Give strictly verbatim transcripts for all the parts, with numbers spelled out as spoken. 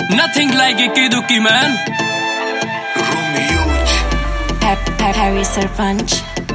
Nothing like it, Kiduki man. Harry Sarpanch.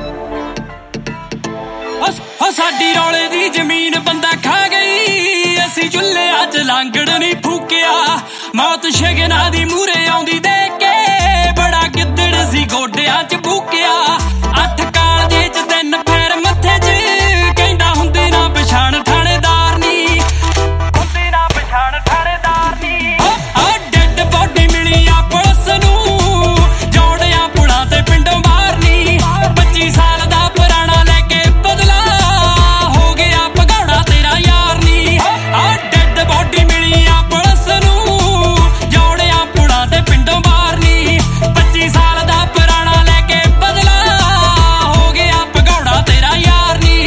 ਹੋ ਸਾਡੀ ਰੌਲੇ ਦੀ ਜ਼ਮੀਨ ਬੰਦਾ ਖਾ ਗਈ, ਅਸੀਂ ਚੁੱਲ੍ਹਿਆਂ 'ਚ ਲਾਂਗੜ ਨਹੀਂ ਫੂਕਿਆ। ਮੌਤ ਸ਼ਗਨਾਂ ਦੀ ਮੂਹਰੇ ਆਉਂਦੀ ਦੇਖ ਕੇ ਬੜਾ ਗਿੱਦੜ ਸੀ ਗੋਡਿਆਂ 'ਚ ਭੂਕਿਆ। ਅੱਠ ਕਾਲਜੇ 'ਚ ਤਿੰਨ ਫੇਰ ਮੱਥੇ 'ਚ ਕਹਿੰਦਾ ਹੁੰਦੀ ਨਾ ਪਛਾਣ ਥਾਣੇਦਾਰ ਨੀ, ਹੁੰਦੀ ਨਾ ਪਛਾਣ ਥਾਣੇਦਾਰ ਨੀ। ਆ ਡੈਡ ਬੋਡੀ ਮਿਲੀ ਆ ਪੁਲਿਸ ਨੂੰ, ਜੋੜਿਆਂ ਪੁਲਾਂ ਤੇ ਪਿੰਡੋਂ ਬਾਹਰ ਨੀ। ਪੱਚੀ ਸਾਲ ਦਾ ਪੁਰਾਣਾ ਲੈ ਕੇ ਬਦਲਾ ਹੋ ਗਿਆ ਭਗੌੜਾ ਤੇਰਾ ਯਾਰ ਨੀ। ਆ ਡੈਡ ਬੋਡੀ ਮਿਲੀ ਆ ਪੁਲਿਸ ਨੂੰ, ਜੋੜਿਆਂ ਪੁਲਾਂ ਤੇ ਪਿੰਡੋਂ ਬਾਹਰ ਨੀ। ਪੱਚੀ ਸਾਲ ਦਾ ਪੁਰਾਣਾ ਲੈ ਕੇ ਬਦਲਾ ਹੋ ਗਿਆ ਭਗੌੜਾ ਤੇਰਾ ਯਾਰ ਨੀ।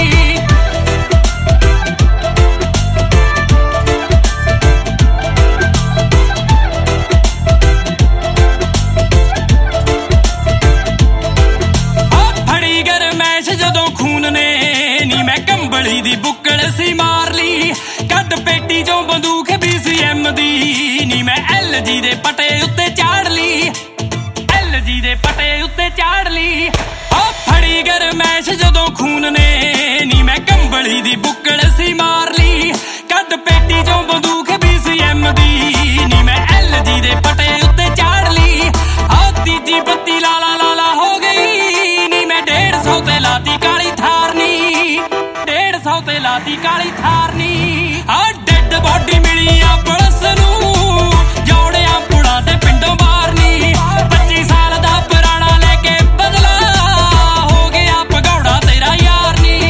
ਫੜੀ ਗਰਮੈਸ਼ ਜਦੋਂ ਖੂਨ ਨੇ ਨੀ ਮੈਂ ਕੰਬਲੀ ਦੀ ਬੁੱਕਲ ਸੀ ਮਾਰ ਲਈ। ਕੱਢ ਪੇਟੀ ਚੋਂ ਬੰਦੂਕ ਬੀ ਸੀ ਐਮ ਦੀ ਨੀ ਮੈਂ ਐਲ ਜੀ ਦੇ ਪਟੇ ਉੱਤੇ ਚਾੜ ਲਈ, ਐਲ ਜੀ ਦੇ ਪਟੇ ਉੱਤੇ ਚਾੜ ਲਈ। ਆ ਫੜੀ ਗਰਮੈਸ਼ ਜਦੋਂ ਖੂਨ ਨੇ ਨੀ ਮੈਂ ਕੰਬਲੀ ਦੀ ਬੁੱਕਲ ਸੀ ਮਾਰ ਲਈ। ਕੱਢ ਪੇਟੀ ਚੋਂ ਬੰਦੂਕ ਬੀ ਸੀ ਐਮ ਦੀ ਨੀ ਮੈਂ ਐਲ ਜੀ ਦੇ ਪਟੇ ਉੱਤੇ ਚਾੜ ਲਈ। ਆ ਤੀਜੀ ਬੱਤੀ ਲਾਲਾ ਲਾਲਾ ਹੋ ਗਈ ਨੀ ਮੈਂ ਡੇਢ ਸੌ ਤੇ ਲਾਤੀ ਕਾਲੀ ਥਾਰ ਨੀ, ਡੇਢ ਸੌ ਤੇ ਲਾਤੀ ਕਾਲੀ ਥਾਰ ਨੀ। ਆ ਡੈਡ ਬੋਡੀ ਮਿਲੀ ਆ ਪੁਲਿਸ ਨੂੰ, ਜੋੜਿਆਂ ਪੁਲਾਂ ਤੇ ਪਿੰਡੋਂ ਬਾਹਰ ਨੀ। ਪੱਚੀ ਸਾਲ ਦਾ ਪੁਰਾਣਾ ਲੈ ਕੇ ਬਦਲਾ ਹੋ ਗਿਆ ਭਗੌੜਾ ਤੇਰਾ ਯਾਰ ਨੀ।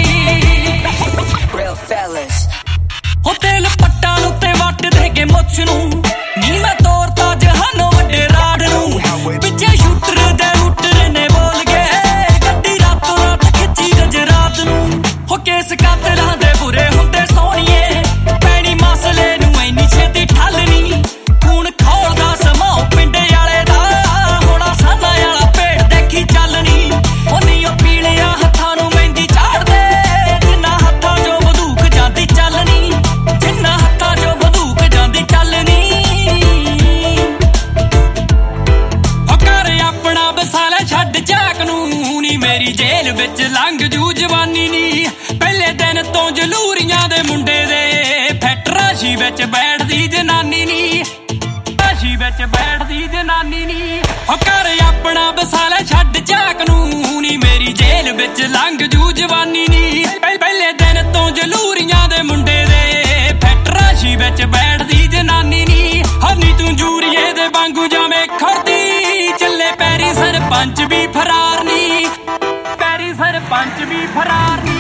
ਹੋ ਤੇਲ ਪੱਟਾਂ ਉੱਤੇ ਵੱਟ ਦੇ ਕੇ ਮੁੱਛ ਨੂੰ ਨੀ ਮੈਂ ਤੋਰਤਾ ਜਹਾਨੋਂ ਵੱਡੇ ਰਾੜ ਨੂੰ। ਪਿੱਛੇ ਸ਼ੂਟਰ ਦੇ ਰੂਟਰ ਨੇ ਬੋਲ ਗਏ, ਗੱਡੀ ਰਾਤੋਂ ਰਾਤ ਖਿੱਚੀ ਗਜਰਾਤ ਨੂੰ। ਹੋ ਕੇਸ ਕਾਤਲਾਂ ਦੇ ਬੁਰੇ ਹੁੰਦੇ ਸੋਹਣੀਏ, ਪੈਣੀ ਮਸਲੇ ਨੂੰ ਇੰਨੀ ਛੇਤੀ ਠੱਲ ਨੀ। ਖੂਨ ਖੋਲਦਾ ਸਮਾਂ ਪਿੰਡੇ ਵਾਲੇ ਦਾ, ਹੋਣਾ ਸਾਨਾ ਵਾਲਾ ਭੇਡ ਦੇਖੀ ਚੱਲਣੀ। ਉਹ ਨੀ ਉਹ ਪੀਲਿਆਂ ਹੱਥਾਂ ਨੂੰ ਮਹਿੰਦੀ ਝਾੜਦੇ, ਜਿੰਨਾ ਹੱਥਾਂ 'ਚੋਂ ਬੰਦੂਕ ਜਾਂਦੀ ਚੱਲਣੀ, ਜਿੰਨਾ ਹੱਥਾਂ 'ਚੋਂ ਬੰਦੂਕ ਜਾਂਦੀ ਚੱਲਣੀ। ਹੋ ਘਰ ਆਪਣਾ ਵਸਾ ਲੈ ਛੱਡ ਝਾਕ ਨੂੰ ਨੀ, ਮੇਰੀ ਜੇਲ੍ਹ ਵਿੱਚ ਲੰਘ ਜੂ ਜਵਾਨੀ ਨੀ। ਪਹਿਲੇ ਦਿਨ ਤੋਂ ਜਲੂਰੀਆਂ ਦੇ ਮੁੰਡੇ ਦੇ ਫੈਟਰਾਸ਼ੀ ਵਿੱਚ ਬੈਠਦੀ ਜਨਾਨੀ ਨੀ, ਰਾਸ਼ੀ ਵਿੱਚ ਬੈਠਦੀ ਜਨਾਨੀ ਨੀ। ਹੋ ਘਰ ਆਪਣਾ ਵਸਾ ਲੈ ਛੱਡ ਝਾਕ ਨੂੰ ਨੀ, ਮੇਰੀ ਜੇਲ੍ਹ ਵਿੱਚ ਲੰਘ ਜੂ ਜਵਾਨੀ ਨੀ। ਪਹਿਲੇ ਦਿਨ ਤੋਂ ਜਲੂਰੀਆਂ ਦੇ ਮੁੰਡੇ ਦੇ ਫੈਟਰਾਸ਼ੀ ਵਿੱਚ ਬੈਠਦੀ ਜਨਾਨੀ ਨੀ। ਹੋ ਨੀ ਤੂੰ ਜੂਰੀਏ ਦੇ ਵਾਂਗੂ ਜਾਵੇਂ ਖੜਦੀ, ਚੱਲੇ ਪੈਰੀ ਸਰਪੰਚ ਵੀ ਫਰਾਰ ਨੀ, ਪੈਰੀ ਸਰਪੰਚ ਵੀ ਫਰਾਰ ਨੀ।